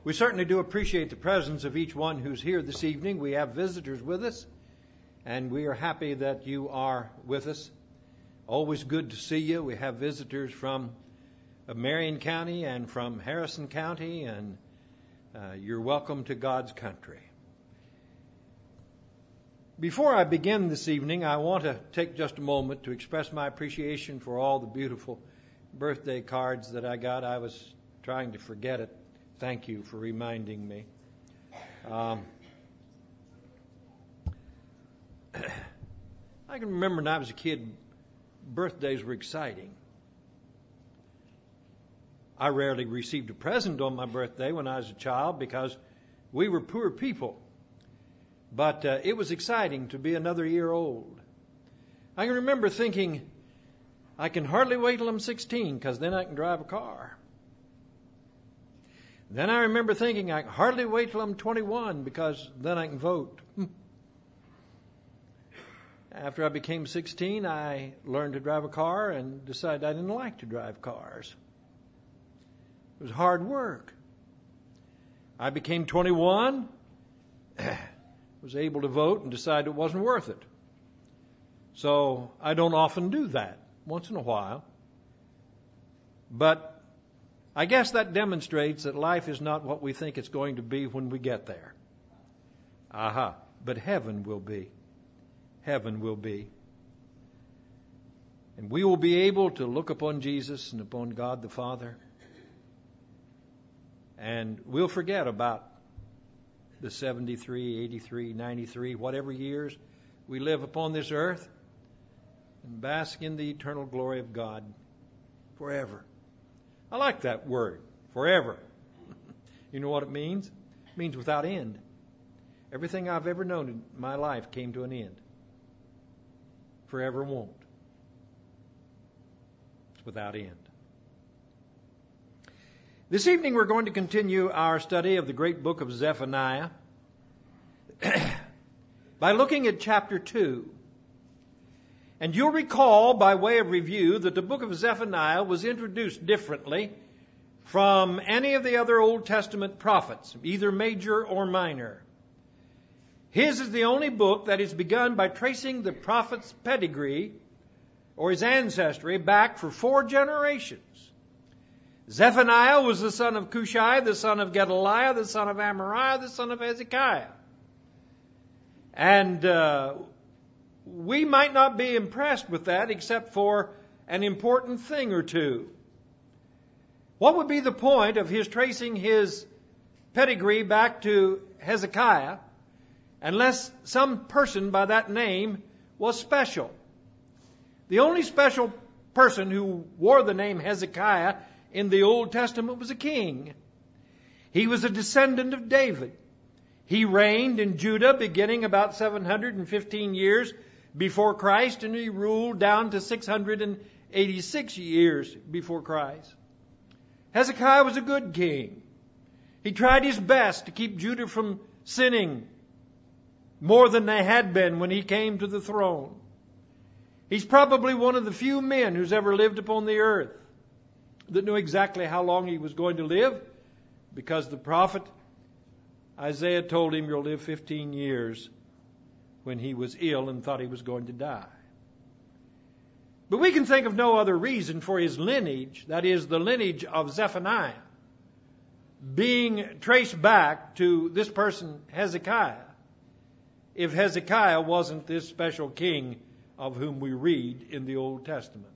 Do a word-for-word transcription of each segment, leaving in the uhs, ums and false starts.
We certainly do appreciate the presence of each one who's here this evening. We have visitors with us, and we are happy that you are with us. Always good to see you. We have visitors from Marion County and from Harrison County, and uh, you're welcome to God's country. Before I begin this evening, I want to take just a moment to express my appreciation for all the beautiful birthday cards that I got. I was trying to forget it. Thank you for reminding me. Um, I can remember when I was a kid, birthdays were exciting. I rarely received a present on my birthday when I was a child because we were poor people. But uh, it was exciting to be another year old. I can remember thinking, I can hardly wait till I'm sixteen because then I can drive a car. Then I remember thinking, I can hardly wait till I'm twenty-one because then I can vote. After I became sixteen, I learned to drive a car and decided I didn't like to drive cars. It was hard work. I became twenty-one, was able to vote and decided it wasn't worth it. So I don't often do that, once in a while. But I guess that demonstrates that life is not what we think it's going to be when we get there. Aha. But heaven will be. Heaven will be. And we will be able to look upon Jesus and upon God the Father. And we'll forget about the seventy-three, eighty-three, ninety-three, whatever years we live upon this earth, and bask in the eternal glory of God forever. I like that word, forever. You know what it means? It means without end. Everything I've ever known in my life came to an end. Forever won't. It's without end. This evening we're going to continue our study of the great book of Zephaniah by looking at chapter two. And you'll recall, by way of review, that the book of Zephaniah was introduced differently from any of the other Old Testament prophets, either major or minor. His is the only book that is begun by tracing the prophet's pedigree, or his ancestry, back for four generations. Zephaniah was the son of Cushai, the son of Gedaliah, the son of Amariah, the son of Hezekiah. And uh, we might not be impressed with that except for an important thing or two. What would be the point of his tracing his pedigree back to Hezekiah unless some person by that name was special? The only special person who wore the name Hezekiah in the Old Testament was a king. He was a descendant of David. He reigned in Judah beginning about seven hundred fifteen years before Christ, and he ruled down to six hundred eighty-six years before Christ. Hezekiah was a good king. He tried his best to keep Judah from sinning more than they had been when he came to the throne. He's probably one of the few men who's ever lived upon the earth that knew exactly how long he was going to live, because the prophet Isaiah told him, you'll live fifteen years, when he was ill and thought he was going to die. But we can think of no other reason for his lineage, that is, the lineage of Zephaniah, being traced back to this person, Hezekiah, if Hezekiah wasn't this special king of whom we read in the Old Testament.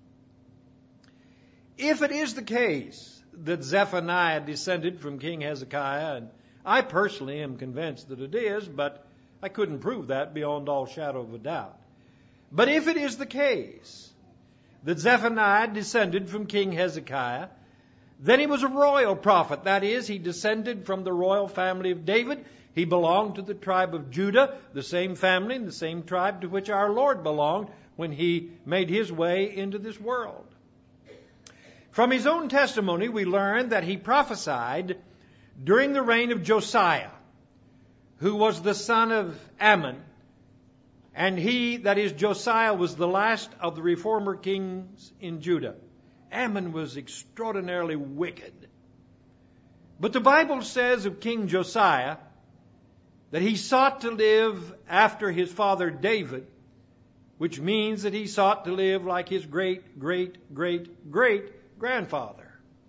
If it is the case that Zephaniah descended from King Hezekiah, and I personally am convinced that it is, but I couldn't prove that beyond all shadow of a doubt. But if it is the case that Zephaniah descended from King Hezekiah, then he was a royal prophet. That is, he descended from the royal family of David. He belonged to the tribe of Judah, the same family and the same tribe to which our Lord belonged when he made his way into this world. From his own testimony, we learn that he prophesied during the reign of Josiah, who was the son of Ammon. And he, that is Josiah, was the last of the reformer kings in Judah. Ammon was extraordinarily wicked. But the Bible says of King Josiah that he sought to live after his father David, which means that he sought to live like his great, great, great, great grandfather.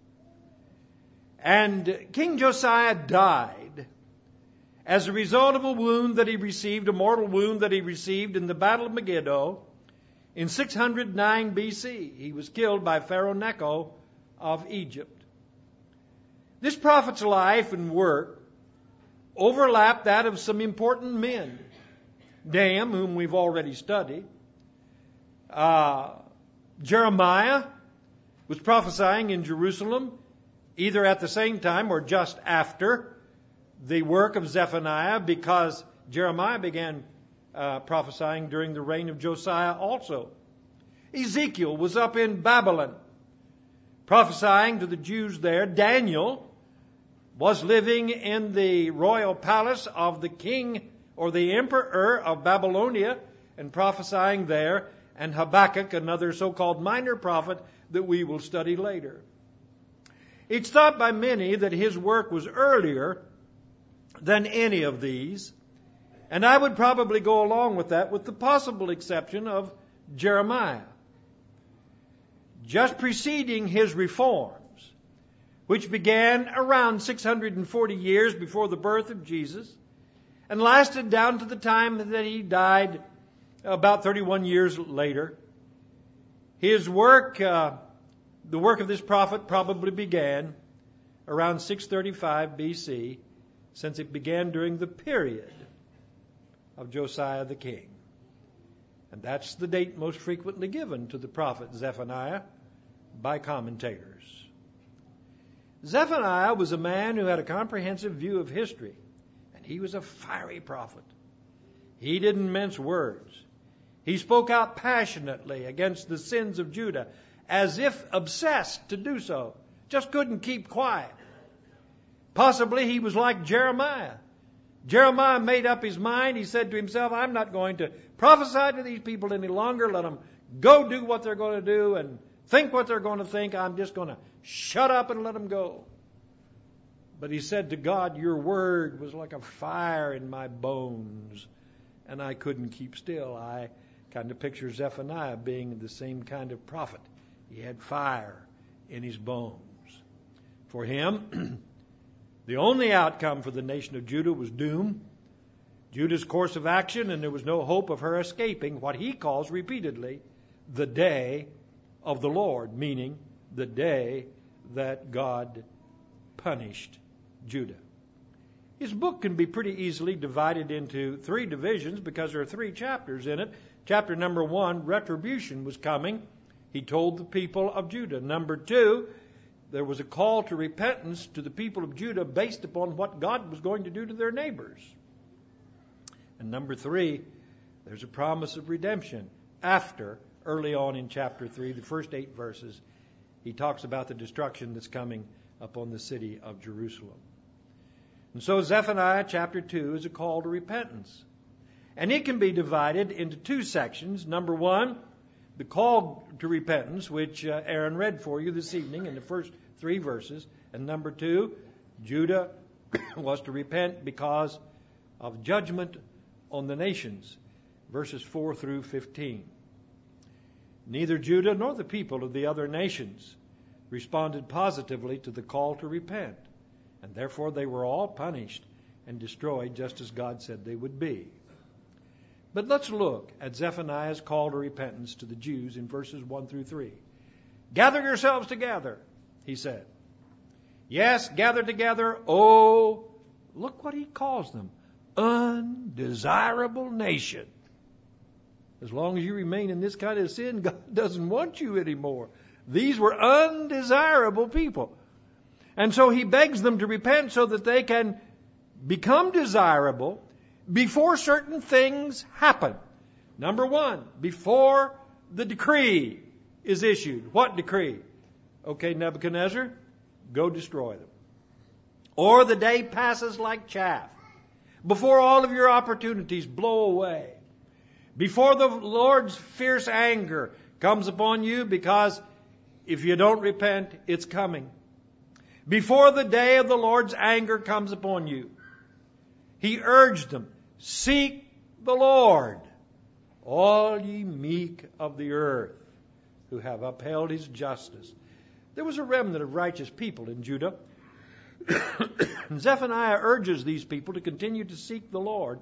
And King Josiah died as a result of a wound that he received, a mortal wound that he received in the Battle of Megiddo in six hundred nine B C. He was killed by Pharaoh Necho of Egypt. This prophet's life and work overlapped that of some important men. Nahum, whom we've already studied. Uh, Jeremiah was prophesying in Jerusalem either at the same time or just after the work of Zephaniah, because Jeremiah began uh, prophesying during the reign of Josiah also. Ezekiel was up in Babylon prophesying to the Jews there. Daniel was living in the royal palace of the king or the emperor of Babylonia and prophesying there. And Habakkuk, another so-called minor prophet that we will study later. It's thought by many that his work was earlier than any of these. And I would probably go along with that, with the possible exception of Jeremiah. Just preceding his reforms, which began around six hundred forty years before the birth of Jesus and lasted down to the time that he died about thirty-one years later. His work, uh, the work of this prophet probably began around six thirty-five B C, since it began during the period of Josiah the king. And that's the date most frequently given to the prophet Zephaniah by commentators. Zephaniah was a man who had a comprehensive view of history, and he was a fiery prophet. He didn't mince words. He spoke out passionately against the sins of Judah, as if obsessed to do so. Just couldn't keep quiet. Possibly he was like Jeremiah. Jeremiah made up his mind. He said to himself, I'm not going to prophesy to these people any longer. Let them go do what they're going to do and think what they're going to think. I'm just going to shut up and let them go. But he said to God, your word was like a fire in my bones, and I couldn't keep still. I kind of picture Zephaniah being the same kind of prophet. He had fire in his bones. For him, the only outcome for the nation of Judah was doom. Judah's course of action, and there was no hope of her escaping what he calls repeatedly the day of the Lord, meaning the day that God punished Judah. His book can be pretty easily divided into three divisions because there are three chapters in it. Chapter number one, retribution was coming. He told the people of Judah. Number two, there was a call to repentance to the people of Judah based upon what God was going to do to their neighbors. And number three, there's a promise of redemption. After, early on in chapter three, the first eight verses, he talks about the destruction that's coming upon the city of Jerusalem. And so Zephaniah chapter two is a call to repentance. And it can be divided into two sections. Number one, the call to repentance, which uh, Aaron read for you this evening in the first three verses. And number two, Judah was to repent because of judgment on the nations, verses four through fifteen. Neither Judah nor the people of the other nations responded positively to the call to repent, and therefore they were all punished and destroyed just as God said they would be. But let's look at Zephaniah's call to repentance to the Jews in verses one through three. Gather yourselves together, he said. Yes, gather together, oh, look what he calls them, undesirable nation. As long as you remain in this kind of sin, God doesn't want you anymore. These were undesirable people. And so he begs them to repent so that they can become desirable before certain things happen. Number one, before the decree is issued. What decree? Okay, Nebuchadnezzar, go destroy them. Or the day passes like chaff. Before all of your opportunities blow away. Before the Lord's fierce anger comes upon you, because if you don't repent, it's coming. before the day of the Lord's anger comes upon you. He urged them, seek the Lord, all ye meek of the earth, who have upheld his justice. There was a remnant of righteous people in Judah. Zephaniah urges these people to continue to seek the Lord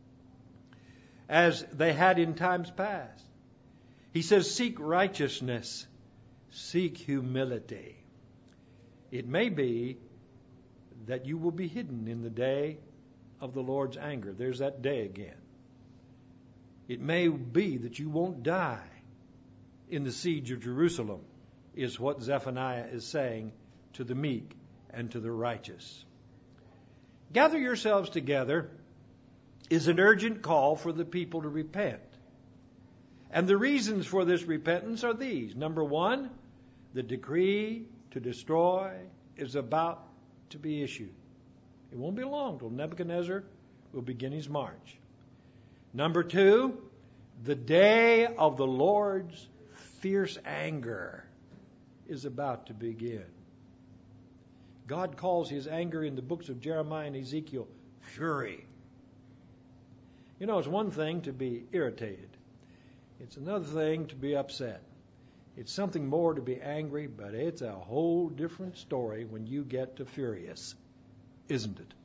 as they had in times past. He says, seek righteousness, seek humility. It may be that you will be hidden in the day of the Lord's anger. There's that day again. It may be that you won't die in the siege of Jerusalem, is what Zephaniah is saying to the meek and to the righteous. Gather yourselves together is an urgent call for the people to repent. And the reasons for this repentance are these. Number one, the decree to destroy is about to be issued. It won't be long till Nebuchadnezzar will begin his march. Number two, the day of the Lord's fierce anger is about to begin. God calls his anger in the books of Jeremiah and Ezekiel fury. You know, it's one thing to be irritated. It's another thing to be upset. It's something more to be angry, but it's a whole different story when you get to furious, isn't it?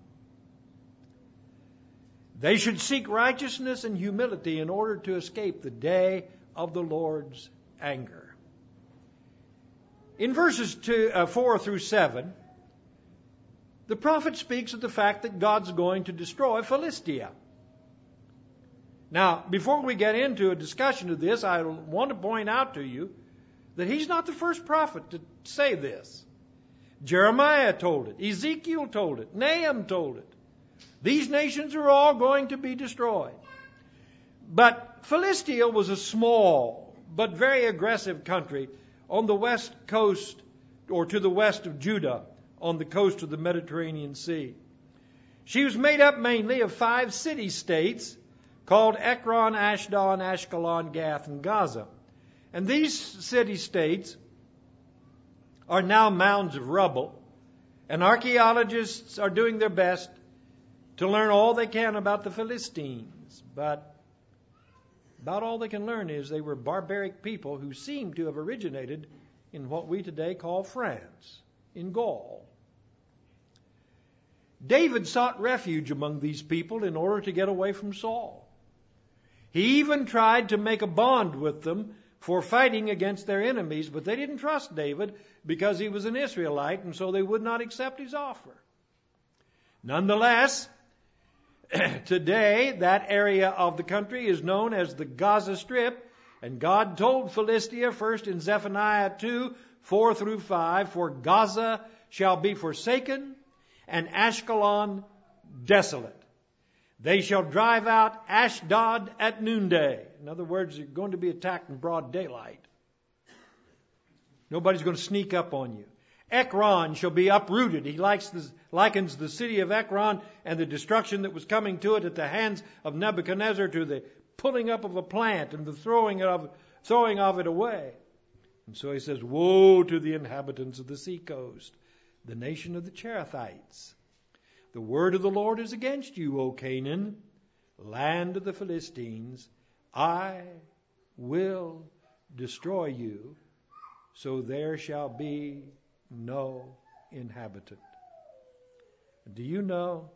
They should seek righteousness and humility in order to escape the day of the Lord's anger. In verses two, uh, four through seven, the prophet speaks of the fact that God's going to destroy Philistia. Now, before we get into a discussion of this, I want to point out to you that he's not the first prophet to say this. Jeremiah told it. Ezekiel told it. Nahum told it. These nations are all going to be destroyed. But Philistia was a small but very aggressive country on the west coast, or to the west of Judah, on the coast of the Mediterranean Sea. She was made up mainly of five city-states called Ekron, Ashdod, Ashkelon, Gath, and Gaza. And these city-states are now mounds of rubble, and archaeologists are doing their best to learn all they can about the Philistines. But about all they can learn is they were barbaric people who seem to have originated in what we today call France, in Gaul. David sought refuge among these people in order to get away from Saul. He even tried to make a bond with them for fighting against their enemies, but they didn't trust David because he was an Israelite, and so they would not accept his offer. Nonetheless, today that area of the country is known as the Gaza Strip, and God told Philistia first in Zephaniah two, four through five, for Gaza shall be forsaken and Ashkelon desolate. They shall drive out Ashdod at noonday. In other words, you're going to be attacked in broad daylight. Nobody's going to sneak up on you. Ekron shall be uprooted. He likes the, likens the city of Ekron and the destruction that was coming to it at the hands of Nebuchadnezzar to the pulling up of a plant and the throwing of, throwing of it away. And so he says, woe to the inhabitants of the seacoast, the nation of the Cherethites. The word of the Lord is against you, O Canaan, land of the Philistines. I will destroy you, so there shall be no inhabitant. Do you know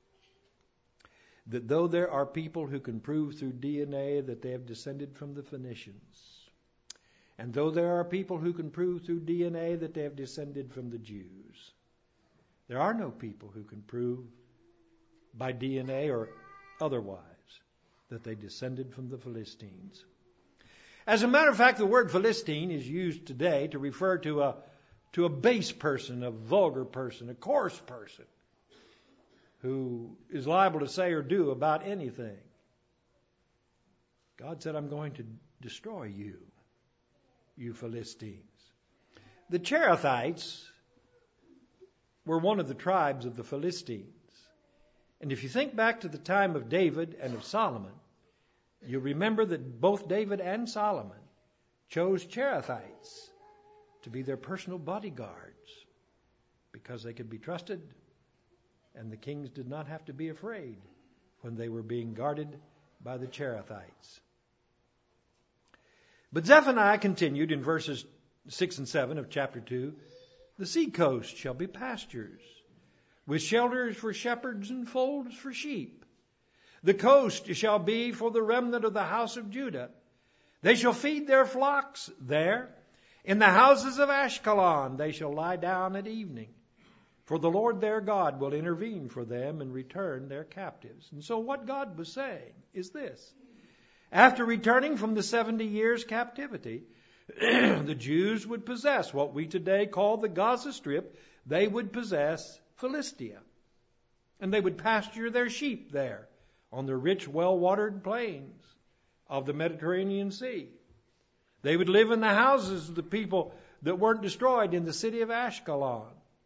that though there are people who can prove through D N A that they have descended from the Phoenicians, and though there are people who can prove through D N A that they have descended from the Jews, there are no people who can prove by D N A or otherwise that they descended from the Philistines. As a matter of fact, the word Philistine is used today to refer to a to a base person, a vulgar person, a coarse person who is liable to say or do about anything. God said, I'm going to destroy you, you Philistines. The Cherethites were one of the tribes of the Philistines. And if you think back to the time of David and of Solomon, you remember that both David and Solomon chose Cherethites to be their personal bodyguards. because they could be trusted, and the kings did not have to be afraid when they were being guarded by the Cherethites. But Zephaniah continued in verses six and seven of chapter two, the sea coast shall be pastures, with shelters for shepherds and folds for sheep. The coast shall be for the remnant of the house of Judah. They shall feed their flocks there. In the houses of Ashkelon they shall lie down at evening. For the Lord their God will intervene for them and return their captives. And so what God was saying is this. After returning from the seventy years captivity, the Jews would possess what we today call the Gaza Strip. They would possess Philistia. And they would pasture their sheep there on the rich, well-watered plains of the Mediterranean Sea. They would live in the houses of the people that weren't destroyed in the city of Ashkelon.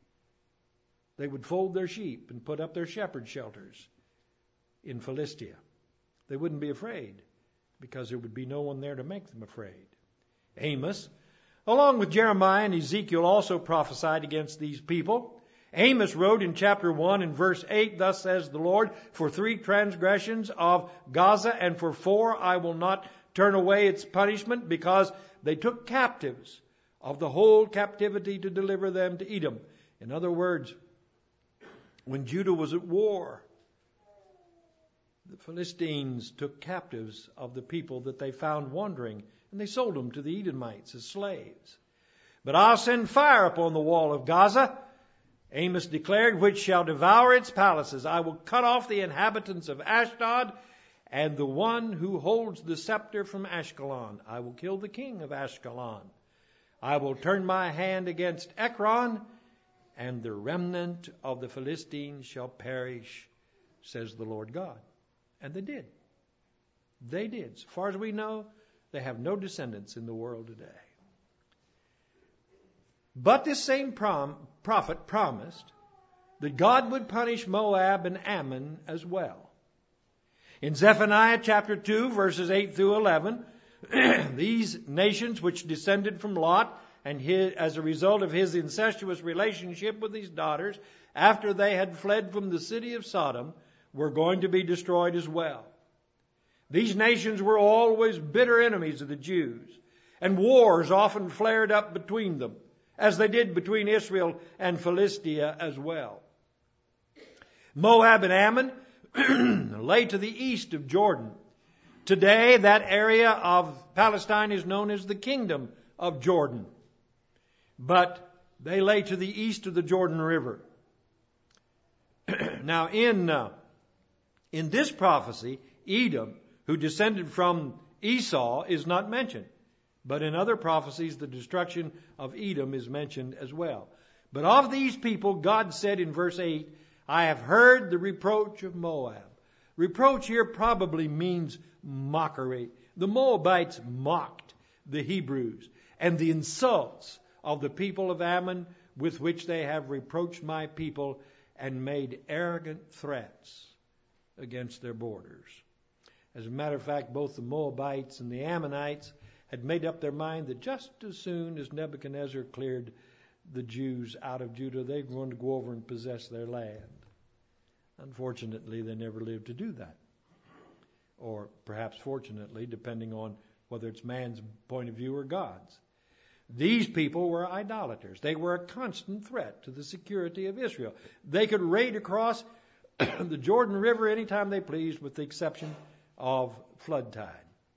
They would fold their sheep and put up their shepherd shelters in Philistia. They wouldn't be afraid because there would be no one there to make them afraid. Amos, along with Jeremiah and Ezekiel, also prophesied against these people. Amos wrote in chapter one and verse eight, thus says the Lord, for three transgressions of Gaza and for four I will not turn away its punishment, because they took captives of the whole captivity to deliver them to Edom. In other words, when Judah was at war, the Philistines took captives of the people that they found wandering, and they sold them to the Edomites as slaves. But I'll send fire upon the wall of Gaza, Amos declared, which shall devour its palaces. I will cut off the inhabitants of Ashdod and the one who holds the scepter from Ashkelon. I will kill the king of Ashkelon. I will turn my hand against Ekron, and the remnant of the Philistines shall perish, says the Lord God. And they did. They did. So far as we know, they have no descendants in the world today. But this same prom- prophet promised that God would punish Moab and Ammon as well. In Zephaniah chapter two, verses eight through eleven, these nations which descended from Lot, and his, as a result of his incestuous relationship with his daughters, after they had fled from the city of Sodom, were going to be destroyed as well. These nations were always bitter enemies of the Jews, and wars often flared up between them, as they did between Israel and Philistia as well. Moab and Ammon lay to the east of Jordan. Today, that area of Palestine is known as the Kingdom of Jordan. But they lay to the east of the Jordan River. Now, in, uh, in this prophecy, Edom, who descended from Esau, is not mentioned. But in other prophecies, the destruction of Edom is mentioned as well. But of these people, God said in verse eight, I have heard the reproach of Moab. Reproach here probably means mockery. The Moabites mocked the Hebrews, and the insults of the people of Ammon with which they have reproached my people and made arrogant threats against their borders. As a matter of fact, both the Moabites and the Ammonites had made up their mind that just as soon as Nebuchadnezzar cleared the Jews out of Judah, they were going to go over and possess their land. Unfortunately, they never lived to do that. Or perhaps fortunately, depending on whether it's man's point of view or God's. These people were idolaters. They were a constant threat to the security of Israel. They could raid across the Jordan River anytime they pleased, with the exception of flood tide.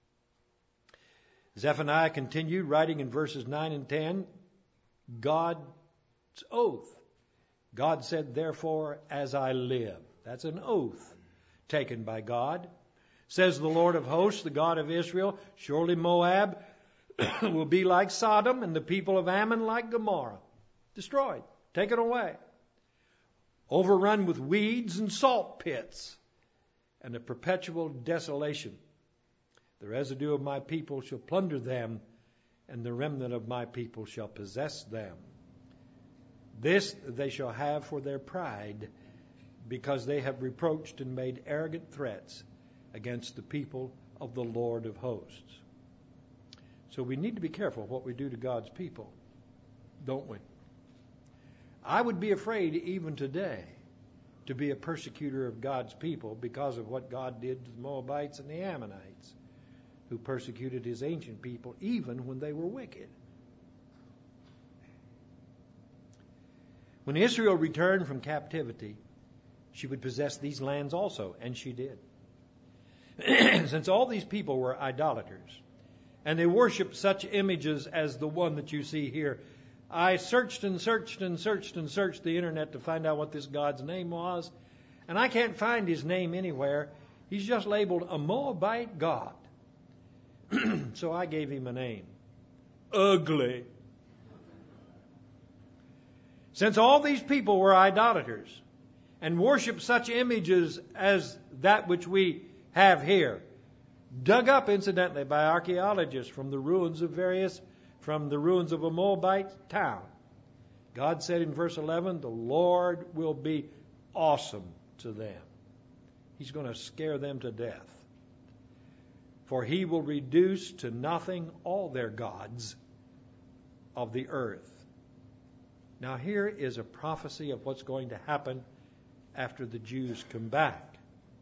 Zephaniah continued, writing in verses nine and ten, God's oath. God said, therefore, as I live. That's an oath taken by God. Says the Lord of hosts, the God of Israel, surely Moab will be like Sodom, and the people of Ammon like Gomorrah. Destroyed, taken away. Overrun with weeds and salt pits, and a perpetual desolation. The residue of my people shall plunder them, and the remnant of my people shall possess them. This they shall have for their pride, because they have reproached and made arrogant threats against the people of the Lord of hosts. So we need to be careful what we do to God's people, don't we? I would be afraid even today to be a persecutor of God's people because of what God did to the Moabites and the Ammonites, who persecuted his ancient people even when they were wicked. When Israel returned from captivity, she would possess these lands also, and she did. Since all these people were idolaters, and they worshiped such images as the one that you see here, I searched and searched and searched and searched the internet to find out what this God's name was, and I can't find his name anywhere. He's just labeled a Moabite God. So I gave him a name. Ugly. Since all these people were idolaters and worshiped such images as that which we have here, dug up incidentally by archaeologists from the ruins of various, from the ruins of a Moabite town, God said in verse eleven, the Lord will be awesome to them. He's going to scare them to death. For he will reduce to nothing all their gods of the earth. Now here is a prophecy of what's going to happen after the Jews come back.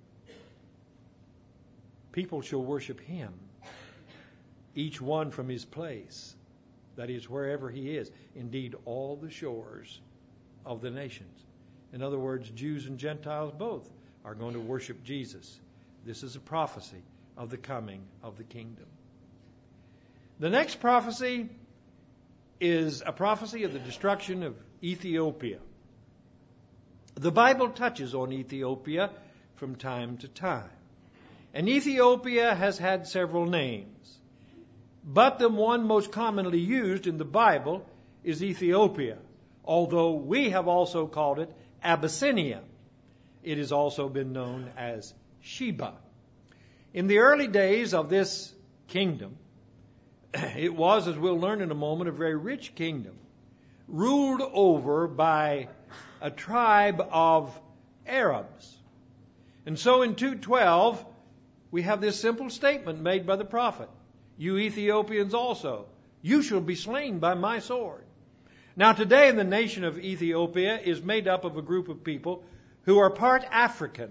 People shall worship him, each one from his place, that is, wherever he is, indeed all the shores of the nations. In other words, Jews and Gentiles both are going to worship Jesus. This is a prophecy of the coming of the kingdom. The next prophecy is a prophecy of the destruction of Ethiopia. The Bible touches on Ethiopia from time to time. And Ethiopia has had several names. But the one most commonly used in the Bible is Ethiopia, although we have also called it Abyssinia. It has also been known as Sheba. In the early days of this kingdom, it was, as we'll learn in a moment, a very rich kingdom, ruled over by a tribe of Arabs. And so in two twelve, we have this simple statement made by the prophet, you Ethiopians also, you shall be slain by my sword. Now today the nation of Ethiopia is made up of a group of people who are part African,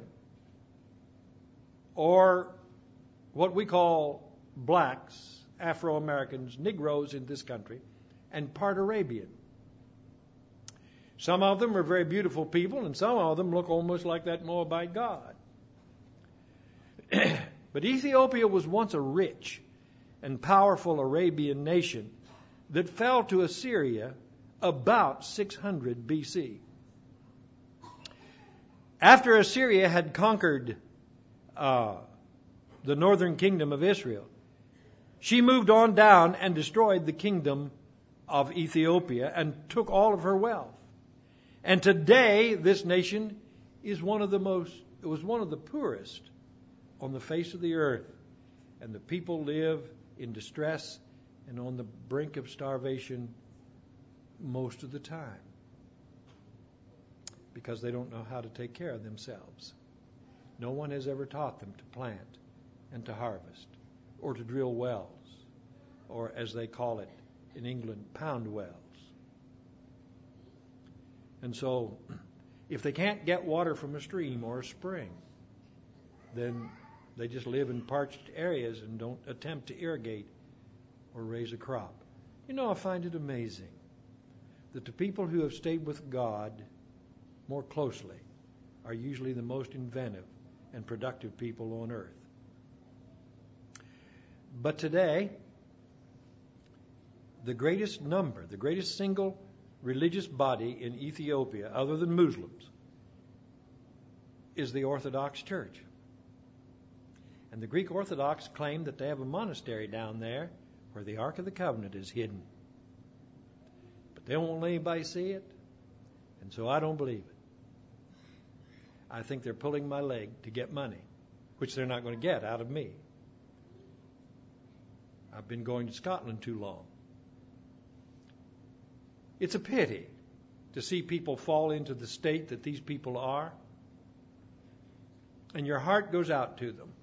or what we call blacks, Afro-Americans, Negroes in this country, and part Arabian. Some of them are very beautiful people, and some of them look almost like that Moabite god. But Ethiopia was once a rich and powerful Arabian nation that fell to Assyria about six hundred B C. After Assyria had conquered uh, the northern kingdom of Israel, she moved on down and destroyed the kingdom of Ethiopia and took all of her wealth. And today, this nation is one of the most, it was one of the poorest on the face of the earth. And the people live in distress and on the brink of starvation most of the time because they don't know how to take care of themselves. No one has ever taught them to plant and to harvest or to drill wells, or as they call it in England, pound wells. And so, if they can't get water from a stream or a spring, then they just live in parched areas and don't attempt to irrigate or raise a crop. You know, I find it amazing that the people who have stayed with God more closely are usually the most inventive and productive people on earth. But today, the greatest number, the greatest single religious body in Ethiopia, other than Muslims, is the Orthodox Church. And the Greek Orthodox claim that they have a monastery down there where the Ark of the Covenant is hidden. But they don't want anybody to see it, and so I don't believe it. I think they're pulling my leg to get money, which they're not going to get out of me. I've been going to Scotland too long. It's a pity to see people fall into the state that these people are, and your heart goes out to them.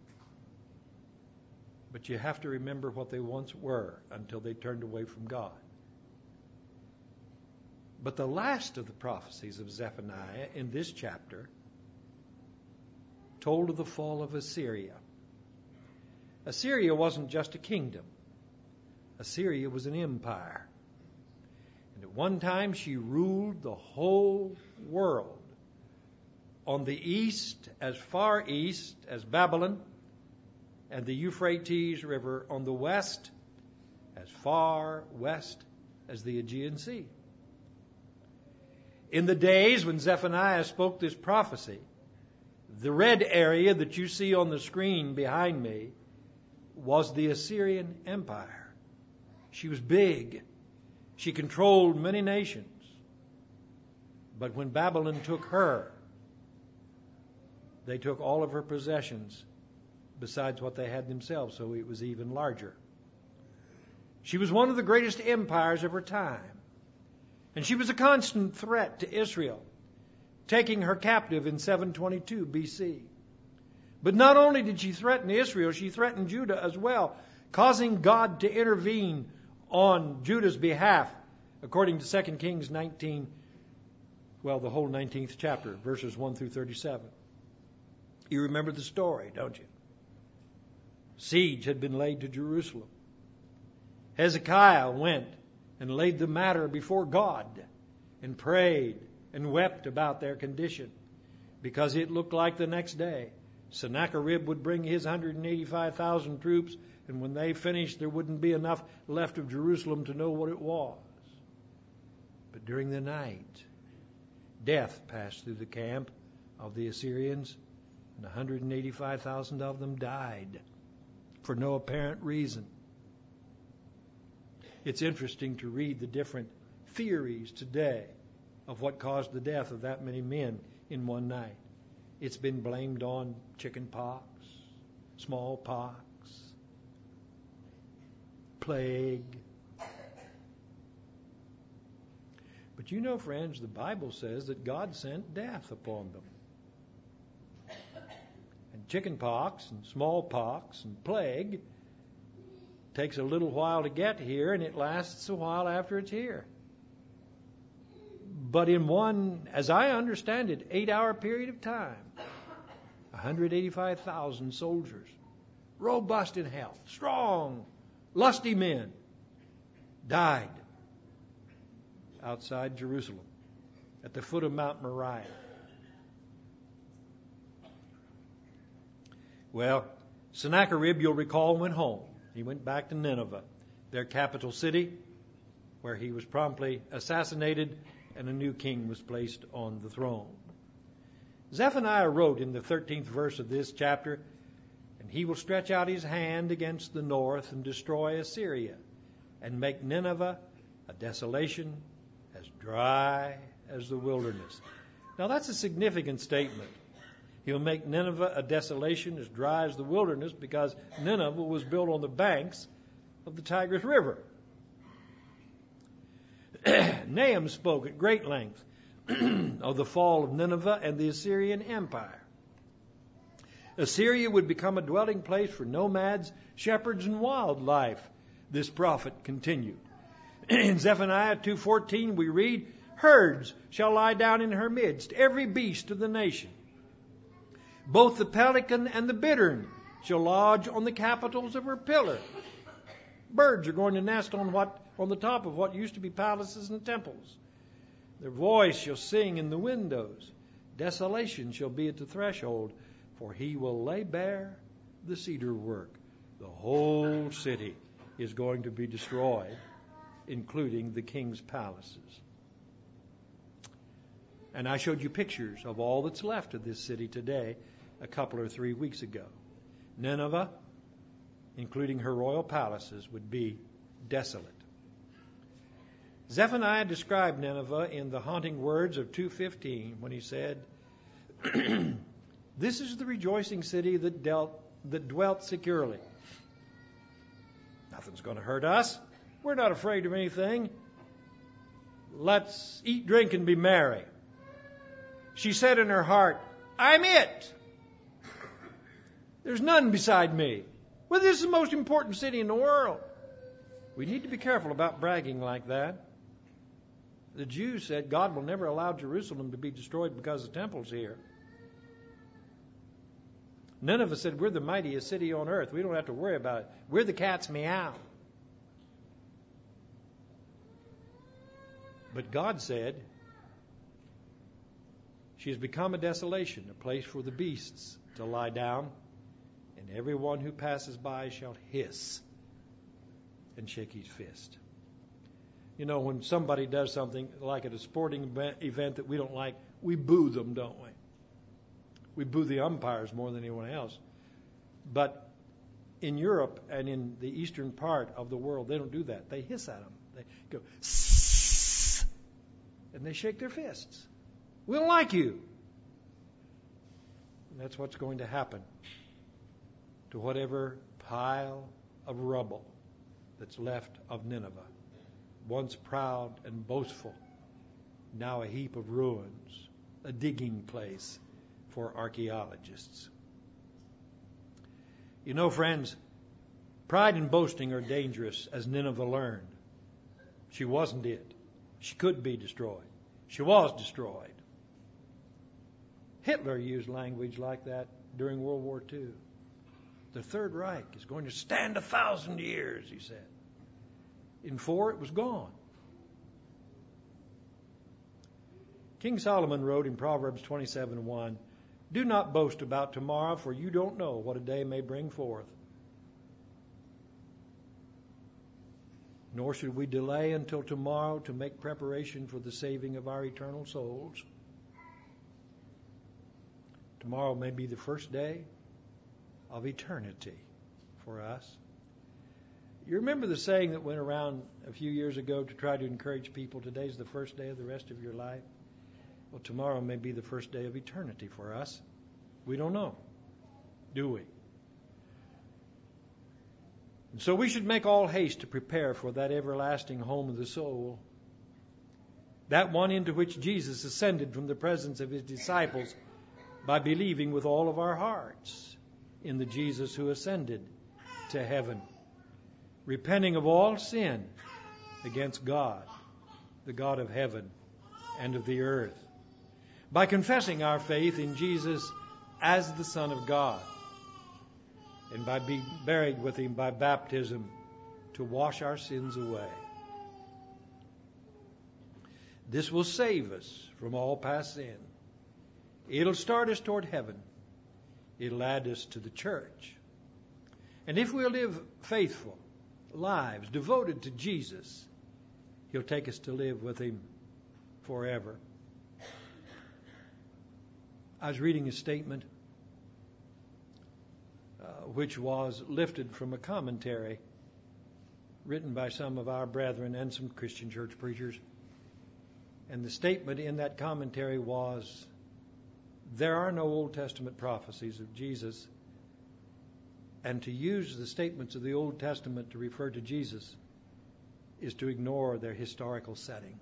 But you have to remember what they once were until they turned away from God. But the last of the prophecies of Zephaniah in this chapter told of the fall of Assyria. Assyria wasn't just a kingdom. Assyria was an empire. And at one time she ruled the whole world. On the east, as far east as Babylon, and the Euphrates River. On the west, as far west as the Aegean Sea. In the days when Zephaniah spoke this prophecy, the red area that you see on the screen behind me was the Assyrian Empire. She was big. She controlled many nations. But when Babylon took her, they took all of her possessions besides what they had themselves, so it was even larger. She was one of the greatest empires of her time. And she was a constant threat to Israel, taking her captive in seven twenty-two B C. But not only did she threaten Israel, she threatened Judah as well, causing God to intervene on Judah's behalf, according to Second Kings nineteen, well, the whole nineteenth chapter, verses one through thirty-seven. You remember the story, don't you? Siege had been laid to Jerusalem. Hezekiah went and laid the matter before God and prayed and wept about their condition, because it looked like the next day Sennacherib would bring his one hundred eighty-five thousand troops, and when they finished there wouldn't be enough left of Jerusalem to know what it was. But during the night, death passed through the camp of the Assyrians, and one hundred eighty-five thousand of them died for no apparent reason. It's interesting to read the different theories today of what caused the death of that many men in one night. It's been blamed on chicken pox, smallpox, plague. But you know, friends, the Bible says that God sent death upon them. And chicken pox and smallpox and plague takes a little while to get here, and it lasts a while after it's here. But in one, as I understand it, eight-hour period of time, one hundred eighty-five thousand soldiers, robust in health, strong, lusty men, died outside Jerusalem at the foot of Mount Moriah. Well, Sennacherib, you'll recall, went home. He went back to Nineveh, their capital city, where he was promptly assassinated and a new king was placed on the throne. Zephaniah wrote in the thirteenth verse of this chapter, "And he will stretch out his hand against the north and destroy Assyria, and make Nineveh a desolation as dry as the wilderness." Now that's a significant statement. He'll make Nineveh a desolation as dry as the wilderness, because Nineveh was built on the banks of the Tigris River. Nahum spoke at great length of the fall of Nineveh and the Assyrian Empire. Assyria would become a dwelling place for nomads, shepherds, and wildlife, this prophet continued. In Zephaniah two fourteen we read, "Herds shall lie down in her midst, every beast of the nation. Both the pelican and the bittern shall lodge on the capitals of her pillars." Birds are going to nest on what on the top of what used to be palaces and temples. Their voice shall sing in the windows. Desolation shall be at the threshold, for he will lay bare the cedar work. The whole city is going to be destroyed, including the king's palaces. And I showed you pictures of all that's left of this city today a couple or three weeks ago. Nineveh, including her royal palaces, would be desolate. Zephaniah described Nineveh in the haunting words of two fifteen when he said, "This is the rejoicing city that dealt that dwelt securely. Nothing's going to hurt us. We're not afraid of anything. Let's eat, drink, and be merry. She said in her heart, I'm it. There's none beside me. Well, this is the most important city in the world." We need to be careful about bragging like that. The Jews said God will never allow Jerusalem to be destroyed because the temple's here. Nineveh said, we're the mightiest city on earth. We don't have to worry about it. We're the cat's meow. But God said, she has become a desolation, a place for the beasts to lie down, and everyone who passes by shall hiss and shake his fist. You know, when somebody does something like at a sporting event that we don't like, we boo them, don't we? We boo the umpires more than anyone else. But in Europe and in the eastern part of the world, they don't do that. They hiss at them. They go, sss, and they shake their fists. We don't like you. And that's what's going to happen to whatever pile of rubble that's left of Nineveh. Once proud and boastful, now a heap of ruins, a digging place for archaeologists. You know, friends, pride and boasting are dangerous, as Nineveh learned. She wasn't it. She could be destroyed. She was destroyed. Hitler used language like that during World War Two. The Third Reich is going to stand a thousand years, he said. In four, it was gone. King Solomon wrote in Proverbs twenty-seven one, do not boast about tomorrow, for you don't know what a day may bring forth. Nor should we delay until tomorrow to make preparation for the saving of our eternal souls. Tomorrow may be the first day of eternity for us. You remember the saying that went around a few years ago to try to encourage people, today's the first day of the rest of your life? Well, tomorrow may be the first day of eternity for us. We don't know, do we? And so we should make all haste to prepare for that everlasting home of the soul, that one into which Jesus ascended from the presence of his disciples by believing with all of our hearts in the Jesus who ascended to heaven, repenting of all sin against God, the God of heaven and of the earth, by confessing our faith in Jesus as the Son of God, and by being buried with him by baptism to wash our sins away. This will save us from all past sin. It'll start us toward heaven. It'll add us to the church. And if we'll live faithful lives devoted to Jesus, he'll take us to live with him forever. I was reading a statement uh, which was lifted from a commentary written by some of our brethren and some Christian church preachers. And the statement in that commentary was, there are no Old Testament prophecies of Jesus, and to use the statements of the Old Testament to refer to Jesus is to ignore their historical setting.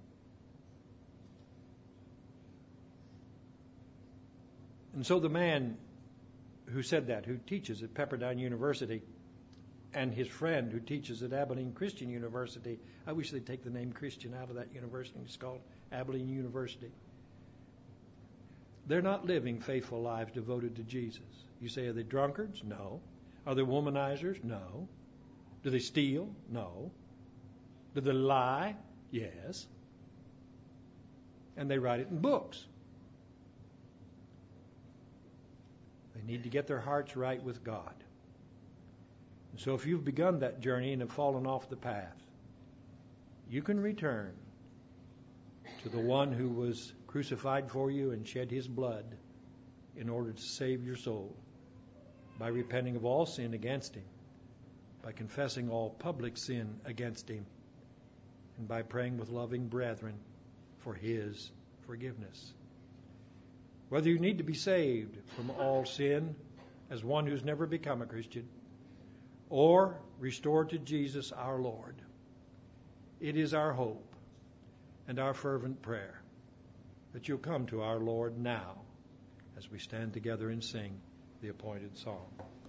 And so the man who said that, who teaches at Pepperdine University, and his friend who teaches at Abilene Christian University, I wish they'd take the name Christian out of that university. It's called Abilene University. They're not living faithful lives devoted to Jesus. You say, are they drunkards? No. Are they womanizers? No. Do they steal? No. Do they lie? Yes. And they write it in books. They need to get their hearts right with God. And so if you've begun that journey and have fallen off the path, you can return to the one who was crucified for you and shed his blood in order to save your soul, by repenting of all sin against him, by confessing all public sin against him, and by praying with loving brethren for his forgiveness. Whether you need to be saved from all sin as one who's never become a Christian, or restored to Jesus our Lord, it is our hope and our fervent prayer that you'll come to our Lord now as we stand together and sing the appointed song.